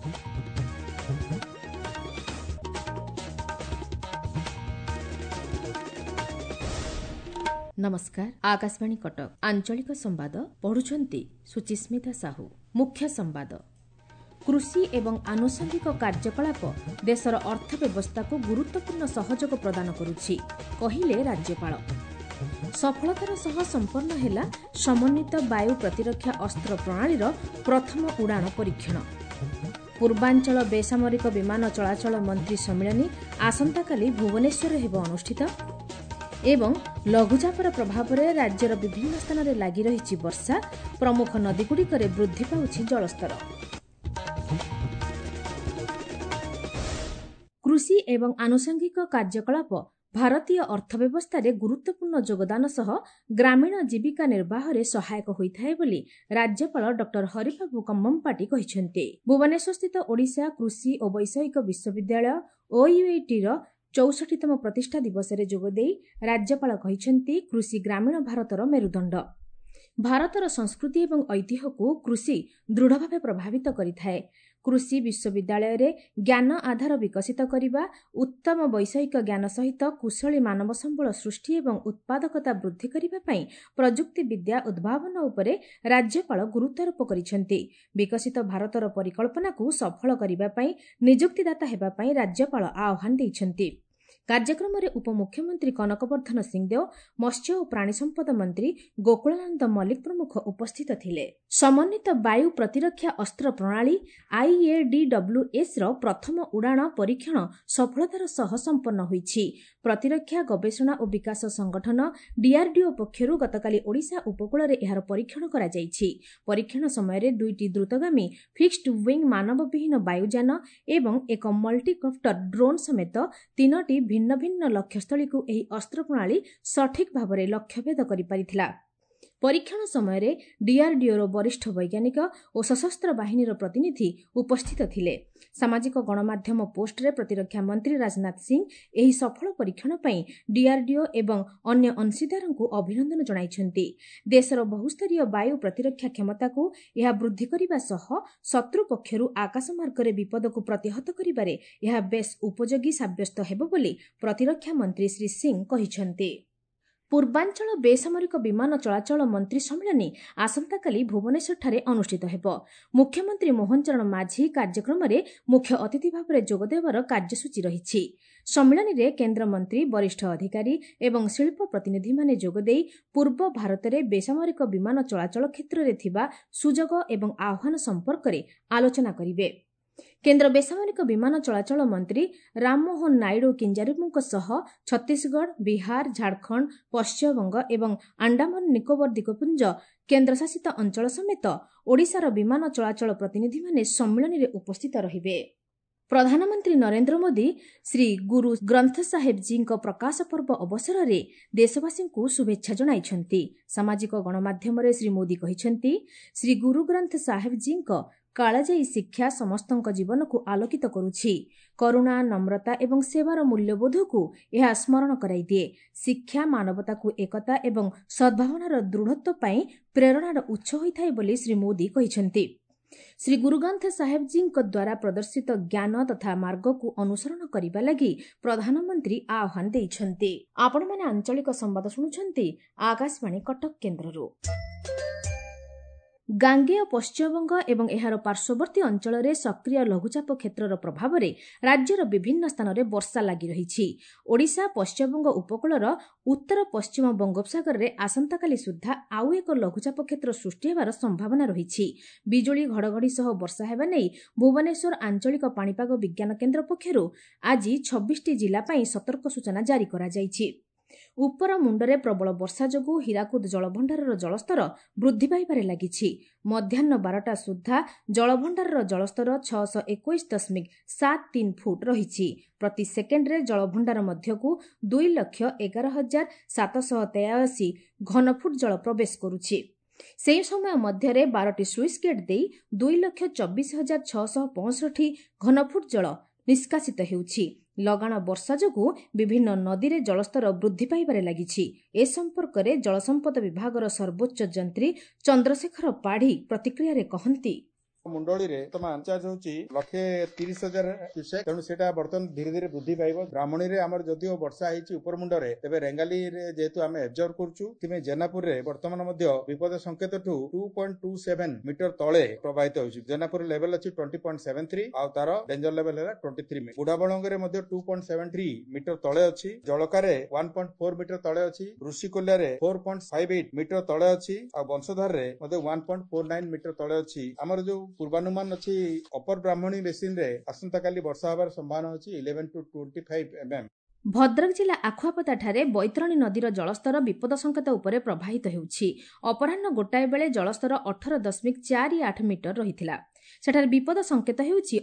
नमस्कार। आकाशवाणी कटक आंचलिक संवाद पढ़ुछंती सुचिस्मिता साहू। मुख्य संवाद। कृषि एवं आनुषंगिक कार्यकलाप देशर अर्थव्यवस्था को गुरुत्वपूर्ण सहयोग प्रदान करुछि कहिले राज्यपाल। सफलतार सह संपन्न हेला समन्वित वायु प्रतिरक्षा अस्त्र प्रणालीर प्रथम उड़ान परीक्षण। पूर्वांचल बेसामरिक विमान चलाचल मंत्री सम्मिलनी आसंताकाली भुवनेश्वर हेब अनुष्ठित। एवं लघुचापर प्रभाव में राज्यर विभिन्न स्थान में लगी रही वर्षा, प्रमुख नदीगुड़िक वृद्धि पाउछि जलस्तर। कृषि एवं आनुषंगिक कार्यकलाप भारतीय अर्थव्यवस्था गुरुत्वपूर्ण योगदान सह ग्रामीण जीविका निर्वाह में सहायक होइथाय बोली राज्यपाल डॉ हरिबाबू कम्मपाटी कहिसेंते। भुवनेश्वर स्थित ओडिशा कृषि और वैषयिक विश्वविद्यालय OUAT 64तम प्रतिष्ठा दिवस में जोगदे राज्यपाल कहिसेंती कृषि ग्रामीण भारतर मेरुदंड। भारतर संस्कृति एवं ऐतिह्य को कृषि दृढ़ भाव प्रभावित करिथाए। कृषि विश्वविद्यालय रे ज्ञान आधार विकसित करिबा, उत्तम वैषयिक ज्ञान सहित कुशली मानव संबल सृष्टि एवं उत्पादकता वृद्धि करिबा पई प्रजुक्ति विद्या उद्भावन उपरे राज्यपाल गुरुत्वारोप करिसेंती। विकसित भारतर परिकल्पना को सफल करिबा पई नियुक्तिदाता हेबा पई राज्यपाल आह्वान दैछंती। कार्यक्रम में उपमुख्यमंत्री कनकवर्धन सिंहदेव, मत्स्य और प्राणी संपद मंत्री गोकुलानंद मल्लिक प्रमुख उपस्थित थिले। समन्वित वायु प्रतिरक्षा अस्त्र प्रणाली IADWS रो प्रथम उड़ान परीक्षण सफलतार सह संपन्न होईछि। प्रतिरक्षा गवेषणा और विकास संगठन DRDO पक्षरु गतकाली ओडिशा उपकूल रे एहार परीक्षण करा जाईछि। परीक्षण समय दुईटी द्रुतगामी फिक्स्ड विंग मानवविहीन वायुयान एवं एक मल्टीकप्टर ड्रोन समेत तीनोटी भिन्न भिन्न लक्ष्यस्थली को एही अस्त्र प्रणाली सठिक भाव में लक्ष्यभेद करि पारिथिला। परीक्षण समय DRDO रो वरिष्ठ वैज्ञानिक और सशस्त्र बाहिनी प्रतिनिधि उपस्थित थिले। सामाजिक गणमाध्यम पोस्ट रे प्रतिरक्षा मंत्री राजनाथ सिंह एही सफल परीक्षण पई DRDO एवं अन्य अंशीदारों को अभिनंदन जणाइछंती। देशर बहुस्तरीय वायु प्रतिरक्षा क्षमता को यह वृद्धि करिबा सह शत्रु पक्षरु आकाश मार्ग रे विपद को प्रतिहत करिबारे यह बेस उपयोगी साब्यस्त हेबो बोली प्रतिरक्षा मंत्री श्री सिंह कहिछंती। पूर्वांचल बेसामरिक विमान चलाचल मंत्री सम्मिलनी आसंताकाली भुवनेश्वर ठारे अनुष्ठित हेब। मुख्यमंत्री मोहन चरण माझी कार्यक्रम में मुख्य अतिथि भाव में जोगदेवार कार्यसूची रहिछि। सम्मिलनी रे केंद्र मंत्री, वरिष्ठ अधिकारी एवं शिल्प प्रतिनिधि माने जोगदेई पूर्व भारत में बेसामरिक विमान चलाचल क्षेत्र में थिबा सुजोग एवं आह्वान संपर्क में आलोचना करिवे। केंद्र बेसामरिक विमान चलाचल मंत्री राममोहन नायडू किंजारुमुଙ୍କ सह छत्तीसगढ़, बिहार, झारखंड, पश्चिमबंग एवं अंडमान निकोबर द्वीपपुंज केन्द्रशासित अंचल समेत ओडिशार विमान चलाचल प्रतिनिधि माने सम्मिलन में उपस्थित रहिबे। प्रधानमंत्री नरेंद्र मोदी श्री गुरु ग्रंथ साहेब जी प्रकाश पर्व अवसर में देशवासी को शुभेच्छा जणाइछंती। सामाजिक गणमाध्यम श्री मोदी कहिछंती, श्री गुरु ग्रंथ साहेब जी कालजयी शिक्षा समस्तଙ୍କ जीवन को आलोकित करुछि। करुणा, नम्रता एवं सेवार मूल्यबोध को यह स्मरण कराई दिए। शिक्षा मानवता को एकता एवं सद्भावनार दृढ़त्व पई प्रेरणार उत्स होइथाय बोली श्री मोदी कहिछंती। श्री गुरु ग्रंथ साहेब जी द्वारा प्रदर्शित ज्ञान तथा मार्ग को अनुसरण करिबा लागि प्रधानमंत्री आह्वान दैछंती। आपण माने आंचलिक संवाद सुनुछंती आकाशवाणी कटक केन्द्ररू। गांगेय पश्चिमबंग एवं एहार पार्श्ववर्ती अंचल में सक्रिय लघुचाप क्षेत्रर प्रभाव में राज्यर विभिन्न स्थान में वर्षा लगी रही। ओडिशा पश्चिमबंग उपकूलर उत्तर पश्चिम बंगोपसागर में आसंताकाली सुद्धा आउ एक लघुचाप क्षेत्र सृष्टि हेबार संभावना रही। बिजुली घड़घड़ी सह वर्षा हेबा नै भुवनेश्वर आंचलिक पाणीपाग विज्ञान केन्द्र पक्षरु आज 26टी जिला पई सतर्क सूचना जारी करा जायछि। उपर मुंडरे प्रबल वर्षा जोगु हीराकुद जलभंडारर जलस्तर वृद्धि पाइबारे लागिछि। मध्याह्न 12टा सुद्धा जलभंडारर जलस्तर 621.73 फुट रहिछि। प्रति सेकेंडरे जलभंडार मध्यकु 2,11,783 घनफुट जल प्रवेश करुछि। सेही समय मध्यरे 12टी स्लुइस गेट देई 2,24,665 घनफुट जल निष्कासित हेउछि। लगाण वर्षा जोगु विभिन्न नदी रे जलस्तर वृद्धि पाइबारे लागिछि। ए संपर्क में जलसंपद विभागर सर्वोच्च जंत्री चंद्रशेखर पाढ़ी प्रतिक्रिया रे कहंती, मुंडली बर्तमान चार्ज होची 1,30,000 क्यूसेक तेणु सेटा बर्तमान धीरे धीरे वृद्धि पाइबो। ब्राह्मणी रे हमर जदिओ वर्षा हेची ऊपर मुंडरे तेबे रेंगाली रे जेतु आमे ऑब्जर्व करछु तिमे जेनापुर रे वर्तमान मध्य विपद संकेत ठू 2.27 मीटर तळे प्रवाहित होची। जेनापुर लेवल अछि 20.73 आ तार डेंजर लेवल है 23 मीटर। बुढ़ाबलंग रे मध्य 2.73 मीटर तळे अछि। जळका रे 1.4 मीटर तळे अछि। ऋषिकोल्या रे 4.58 मीटर तळे अछि आ वंशधार रे मध्य 1.49 मीटर तळे अछि। हमर जो पूर्वानुमान अछि अपर ब्राह्मणी बेसिन रे आसंता काली वर्षा होबार संभावना अछि 11 to 25 mm। भद्रक जिला आखुआपदाଠାରେ बैतरणी नदीर जलस्तर विपद संकेत उपरे प्रवाहित ହେଉଛି। अपराह्न गोटाଏ ବେଳେ ଜଳସ୍ତର 18.48 ମିଟର ରହିଥିଲା। ସେଠାରେ ବିପଦ ସଂକେତ ହେଉଛି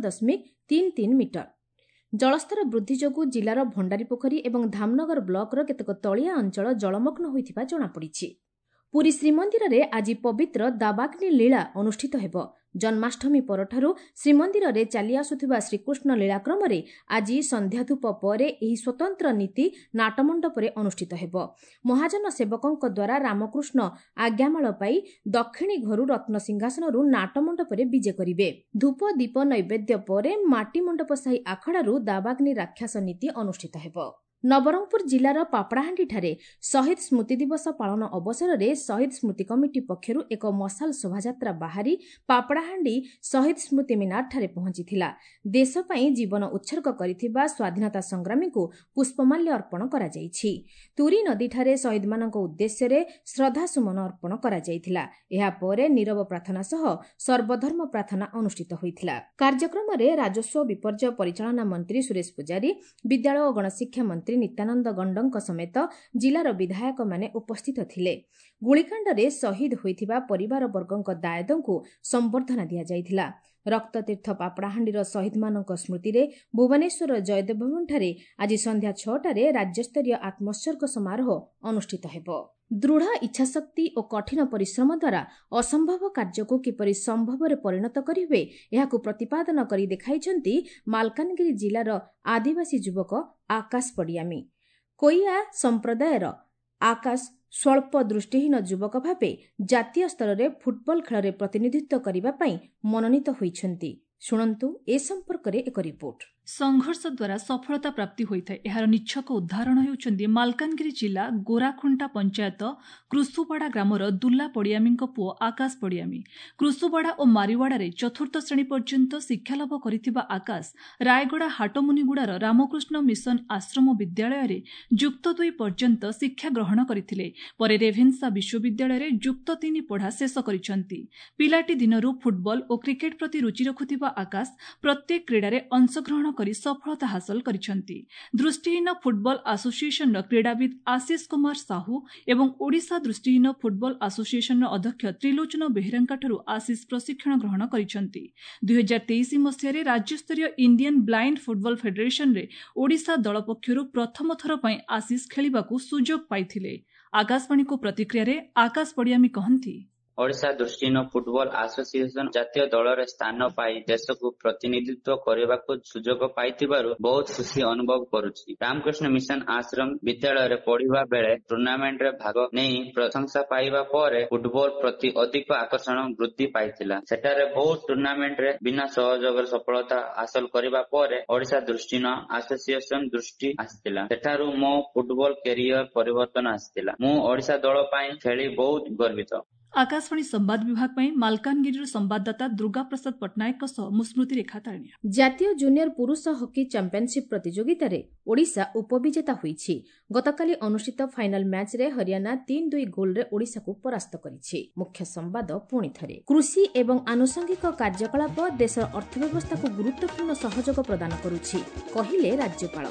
18.33 ମିଟର। ଜଳସ୍ତର ବୃଦ୍ଧି ଯୋଗୁଁ ଜିଲ୍ଲାର ଭଣ୍ଡାରୀପୋଖରୀ ଏବଂ ଧାମନଗର ବ୍ଲକର କେତେକ ତଳିଆ ଅଞ୍ଚଳ ଜଳମଗ୍ନ ହୋଇଥିବା ଜଣାପଡ଼ିଛି। ପୁରୀ ଶ୍ରୀମନ୍ଦିରରେ ଆଜି ପବିତ୍ର ଦାବାଗ୍ନି ଲୀଳା ଅନୁଷ୍ଠିତ ହେବ। ଜନ୍ମାଷ୍ଟମୀ ପରଠାରୁ ଶ୍ରୀମନ୍ଦିରରେ ଚାଲି ଆସୁଥିବା ଶ୍ରୀକୃଷ୍ଣ ଲୀଳାକ୍ରମରେ ଆଜି ସନ୍ଧ୍ୟାଧୂପ ପରେ ଏହି ସ୍ୱତନ୍ତ୍ର ନୀତି ନାଟମଣ୍ଡପରେ ଅନୁଷ୍ଠିତ ହେବ। ମହାଜନ ସେବକଙ୍କ ଦ୍ୱାରା ରାମକୃଷ୍ଣ ଆଜ୍ଞାମାଳ ପାଇ ଦକ୍ଷିଣୀ ଘରୁ ରତ୍ନସିଂହାସନରୁ ନାଟମଣ୍ଡପରେ ବିଜେ କରିବେ। ଧୂପ ଦୀପ ନୈବେଦ୍ୟ ପରେ ମାଟି ମଣ୍ଡପ ସାହି ଆଖଡ଼ାରୁ ଦାବାଗ୍ନି ରାକ୍ଷସ ନୀତି ଅନୁଷ୍ଠିତ ହେବ। ନବରଙ୍ଗପୁର ଜିଲ୍ଲାର ପାପଡ଼ାହାଣ୍ଡିଠାରେ ଶହୀଦ ସ୍ମୃତି ଦିବସ ପାଳନ ଅବସରରେ ଶହୀଦ ସ୍ମୃତି କମିଟି ପକ୍ଷରୁ ଏକ ମଶାଲ ଶୋଭାଯାତ୍ରା ବାହାରି ପାପଡ଼ାହାଣ୍ଡି ଶହୀଦ ସ୍ମୃତି ମିନାରଠାରେ ପହଞ୍ଚିଥିଲା। ଦେଶ ପାଇଁ ଜୀବନ ଉତ୍ସର୍ଗ କରିଥିବା ସ୍ୱାଧୀନତା ସଂଗ୍ରାମୀଙ୍କୁ ପୁଷ୍ପମାଲ୍ୟ ଅର୍ପଣ କରାଯାଇଛି। ତୁରୀ ନଦୀଠାରେ ଶହୀଦମାନଙ୍କ ଉଦ୍ଦେଶ୍ୟରେ ଶ୍ରଦ୍ଧାସୁମନ ଅର୍ପଣ କରାଯାଇଥିଲା। ଏହାପରେ ନିରବ ପ୍ରାର୍ଥନା ସହ ସର୍ବଧର୍ମ ପ୍ରାର୍ଥନା ଅନୁଷ୍ଠିତ ହୋଇଥିଲା। କାର୍ଯ୍ୟକ୍ରମରେ ରାଜସ୍ୱ ବିପର୍ଯ୍ୟୟ ପରିଚାଳନା ମନ୍ତ୍ରୀ ସୁରେଶ ପୂଜାରୀ, ବିଦ୍ୟାଳୟ ଓ ଗଣଶିକ୍ଷା ମନ୍ତ୍ରୀ ନିତ୍ୟାନନ୍ଦ ଗଣ୍ଡଙ୍କ ସମେତ ଜିଲ୍ଲାର ବିଧାୟକମାନେ ଉପସ୍ଥିତ ଥିଲେ। ଗୁଳିକାଣ୍ଡରେ ଶହୀଦ ହୋଇଥିବା ପରିବାରବର୍ଗଙ୍କ ଦାୟଦଙ୍କୁ ସମ୍ବର୍ଦ୍ଧନା ଦିଆଯାଇଥିଲା। ରକ୍ତତୀର୍ଥ ପାପଡ଼ାହାଣ୍ଡିର ଶହୀଦମାନଙ୍କ ସ୍ମୃତିରେ ଭୁବନେଶ୍ୱର ଜୟଦେବ ଭବନଠାରେ ଆଜି ସନ୍ଧ୍ୟା 6ଟାରେ ରାଜ୍ୟସ୍ତରୀୟ ଆତ୍ମୋତ୍ସର୍ଗ ସମାରୋହ ଅନୁଷ୍ଠିତ ହେବ। ଦୃଢ଼ ଇଚ୍ଛାଶକ୍ତି ଓ କଠିନ ପରିଶ୍ରମ ଦ୍ୱାରା ଅସମ୍ଭବ କାର୍ଯ୍ୟକୁ କିପରି ସମ୍ଭବରେ ପରିଣତ କରିହୁଏ ଏହାକୁ ପ୍ରତିପାଦନ କରି ଦେଖାଇଛନ୍ତି ମାଲକାନଗିରି ଜିଲ୍ଲାର ଆଦିବାସୀ ଯୁବକ ଆକାଶ ପଡ଼ିଆମୀ। କୋଇଆ ସମ୍ପ୍ରଦାୟର ଆକାଶ ସ୍ୱଳ୍ପ ଦୃଷ୍ଟିହୀନ ଯୁବକ ଭାବେ ଜାତୀୟ ସ୍ତରରେ ଫୁଟବଲ ଖେଳରେ ପ୍ରତିନିଧିତ୍ୱ କରିବା ପାଇଁ ମନୋନୀତ ହୋଇଛନ୍ତି। ଶୁଣନ୍ତୁ ଏ ସମ୍ପର୍କରେ ଏକ ରିପୋର୍ଟ। ସଂଘର୍ଷ ଦ୍ୱାରା ସଫଳତା ପ୍ରାପ୍ତି ହୋଇଥାଏ। ଏହାର ନିଚ୍ଛକ ଉଦାହରଣ ହେଉଛନ୍ତି ମାଲକାନଗିରି ଜିଲ୍ଲା ଗୋରାଖୁଣ୍ଟା ପଞ୍ଚାୟତ କୃଷୁବାଡ଼ା ଗ୍ରାମର ଦୁଲା ପଡ଼ିଆମୀଙ୍କ ପୁଅ ଆକାଶ ପଡ଼ିଆମୀ। କୃଷୁବାଡ଼ା ଓ ମାରିୱାଡ଼ାରେ 4ର୍ଥ ଶ୍ରେଣୀ ପର୍ଯ୍ୟନ୍ତ ଶିକ୍ଷାଲାଭ କରିଥିବା ଆକାଶ ରାୟଗଡ଼ା ହାଟମୁନିଗୁଡ଼ାର ରାମକୃଷ୍ଣ ମିଶନ ଆଶ୍ରମ ବିଦ୍ୟାଳୟରେ ଯୁକ୍ତ 2 ପର୍ଯ୍ୟନ୍ତ ଶିକ୍ଷା ଗ୍ରହଣ କରିଥିଲେ। ପରେ ରେଭେନ୍ସା ବିଶ୍ୱବିଦ୍ୟାଳୟରେ ଯୁକ୍ତ 3 ପଢ଼ା ଶେଷ କରିଛନ୍ତି। ପିଲାଟି ଦିନରୁ ଫୁଟବଲ ଓ କ୍ରିକେଟ ପ୍ରତି ରୁଚି ରଖୁଥିବା ଆକାଶ ପ୍ରତ୍ୟେକ କ୍ରୀଡ଼ାରେ ଅଂଶଗ୍ରହଣ କରି ସଫଳତା ହାସଲ କରିଛନ୍ତି। ଦୃଷ୍ଟିହୀନ ଫୁଟବଲ ଆସୋସିଏସନର କ୍ରୀଡ଼ାବିତ୍ ଆଶିଷ କୁମାର ସାହୁ ଏବଂ ଓଡ଼ିଶା ଦୃଷ୍ଟିହୀନ ଫୁଟବଲ ଆସୋସିଏସନର ଅଧ୍ୟକ୍ଷ ତ୍ରିଲୋଚନ ବେହେରାଙ୍କଠାରୁ ଆଶିଷ ପ୍ରଶିକ୍ଷଣ ଗ୍ରହଣ କରିଛନ୍ତି। 2023 ମସିହାରେ ରାଜ୍ୟସ୍ତରୀୟ ଇଣ୍ଡିଆନ୍ ବ୍ଲାଇଣ୍ଡ ଫୁଟବଲ ଫେଡେରେସନରେ ଓଡ଼ିଶା ଦଳ ପକ୍ଷରୁ ପ୍ରଥମ ଥର ପାଇଁ ଆଶିଷ ଖେଳିବାକୁ ସୁଯୋଗ ପାଇଥିଲେ। ଆକାଶବାଣୀକୁ ପ୍ରତିକ୍ରିୟାରେ ଆକାଶ ପଡ଼ିଆମୀ କହନ୍ତି, ଓଡ଼ିଶା ଦୃଷ୍ଟିହୀନ ଫୁଟବଲ ଆସୋସିଏସନ ଜାତୀୟ ଦଳରେ ସ୍ଥାନ ପାଇ ଦେଶକୁ ପ୍ରତିନିଧିତ୍ୱ କରିବାକୁ ସୁଯୋଗ ପାଇଥିବାରୁ ବହୁତ ଖୁସି ଅନୁଭବ କରୁଛି। ରାମକୃଷ୍ଣ ମିଶନ ଆଶ୍ରମ ବିଦ୍ୟାଳୟରେ ପଢିବା ବେଳେ ଟୁର୍ଣ୍ଣାମେଣ୍ଟରେ ଭାଗ ନେଇ ପ୍ରଶଂସା ପାଇବା ପରେ ଫୁଟବଲ ପ୍ରତି ଅଧିକ ଆକର୍ଷଣ ବୃଦ୍ଧି ପାଇଥିଲା। ସେଠାରେ ବହୁତ ଟୁର୍ଣ୍ଣାମେଣ୍ଟରେ ବିନା ସହଯୋଗରେ ସଫଳତା ହାସଲ କରିବା ପରେ ଓଡ଼ିଶା ଦୃଷ୍ଟିହୀନ ଆସୋସିଏସନ ଦୃଷ୍ଟି ଆସିଥିଲା। ସେଠାରୁ ମୋ ଫୁଟବଲ କ୍ୟାରିୟର ପରିବର୍ତ୍ତନ ଆସିଥିଲା। ମୁଁ ଓଡ଼ିଶା ଦଳ ପାଇଁ ଖେଳି ବହୁତ ଗର୍ବିତ। ଆକାଶବାଣୀ ସମ୍ବାଦ ବିଭାଗ ପାଇଁ ମାଲକାନଗିରିର ସମ୍ବାଦଦାତା ଦୁର୍ଗା ପ୍ରସାଦ ପଟ୍ଟନାୟକଙ୍କ ସହ ମୁଁ ସ୍ମୃତି ରେଖା ତାରିଣୀ। ଜାତୀୟ ଜୁନିୟର ପୁରୁଷ ହକି ଚାମ୍ପିୟନସିପ୍ ପ୍ରତିଯୋଗିତାରେ ଓଡ଼ିଶା ଉପବିଜେତା ହୋଇଛି। ଗତକାଲି ଅନୁଷ୍ଠିତ ଫାଇନାଲ ମ୍ୟାଚ୍ରେ ହରିୟାଣା 3-2 ଗୋଲରେ ଓଡ଼ିଶାକୁ ପରାସ୍ତ କରିଛି। ମୁଖ୍ୟ ସମ୍ବାଦ ପୁଣି ଥରେ। କୃଷି ଏବଂ ଆନୁଷଙ୍ଗିକ କାର୍ଯ୍ୟକଳାପ ଦେଶର ଅର୍ଥବ୍ୟବସ୍ଥାକୁ ଗୁରୁତ୍ୱପୂର୍ଣ୍ଣ ସହଯୋଗ ପ୍ରଦାନ କରୁଛି, କହିଲେ ରାଜ୍ୟପାଳ।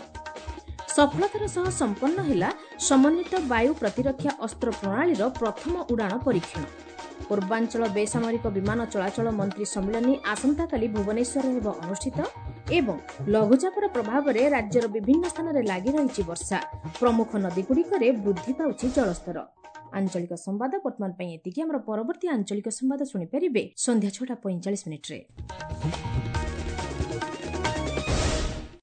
ସଫଳତାର ସହ ସମ୍ପନ୍ନ ହେଲା ସମନ୍ୱିତ ବାୟୁ ପ୍ରତିରକ୍ଷା ଅସ୍ତ୍ର ପ୍ରଣାଳୀର ପ୍ରଥମ ଉଡ଼ାଣ ପରୀକ୍ଷଣ। ପୂର୍ବାଞ୍ଚଳ ବେସାମରିକ ବିମାନ ଚଳାଚଳ ମନ୍ତ୍ରୀ ସମ୍ମିଳନୀ ଆସନ୍ତାକାଲି ଭୁବନେଶ୍ୱରରେ ହେବ ଅନୁଷ୍ଠିତ ଏବଂ ଲଘୁଚାପର ପ୍ରଭାବରେ ରାଜ୍ୟର ବିଭିନ୍ନ ସ୍ଥାନରେ ଲାଗି ରହିଛି ବର୍ଷା। ପ୍ରମୁଖ ନଦୀଗୁଡ଼ିକରେ ବୃଦ୍ଧି ପାଉଛି ଜଳସ୍ତର। ଆଞ୍ଚଳିକ ସମ୍ବାଦ ବର୍ତ୍ତମାନ ପାଇଁ ଏତିକି। ଆମର ପରବର୍ତ୍ତୀ ଆଞ୍ଚଳିକ ସମ୍ବାଦ ଶୁଣିପାରିବେ ସନ୍ଧ୍ୟା 6:45 ମିନିଟ୍ରେ।